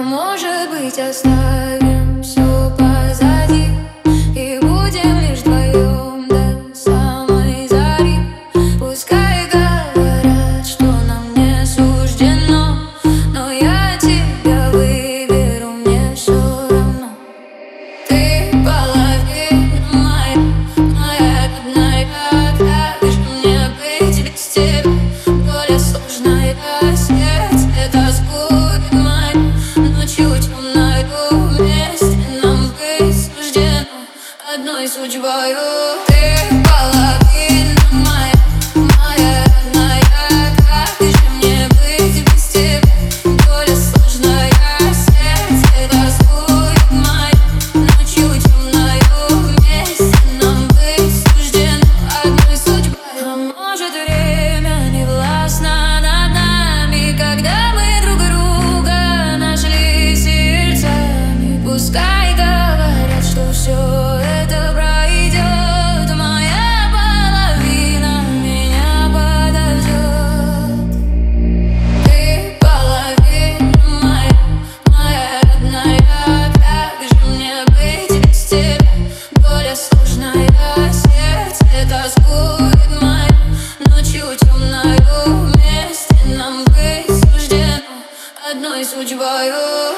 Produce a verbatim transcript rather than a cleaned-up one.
может быть, оставим все позади и будем лишь вдвоем до самой зари. Пускай говорят, что нам не суждено, но я тебя выберу, мне все равно. Ты половина моя, моя родная. Как же мне быть без тебя? Более сложная, сердце тоскует мать. Ночью темною вместе нам быть суждено одной судьбою. Ты половина моя, моя родная. Как же мне быть без тебя? Более сложная, сердце тоскует мать. Ночью темною вместе нам быть суждено одной судьбой. А может, время не властно над нами, когда мы друг друга нашли сердцами. Пускай говорят, что все это пройдет, моя половина меня подождет. Ты половина моя, моя родная. Как же мне быть без тебя? Более сложная, сердце тоскует мать. Ночью темною вместе нам быть суждено одной судьбою.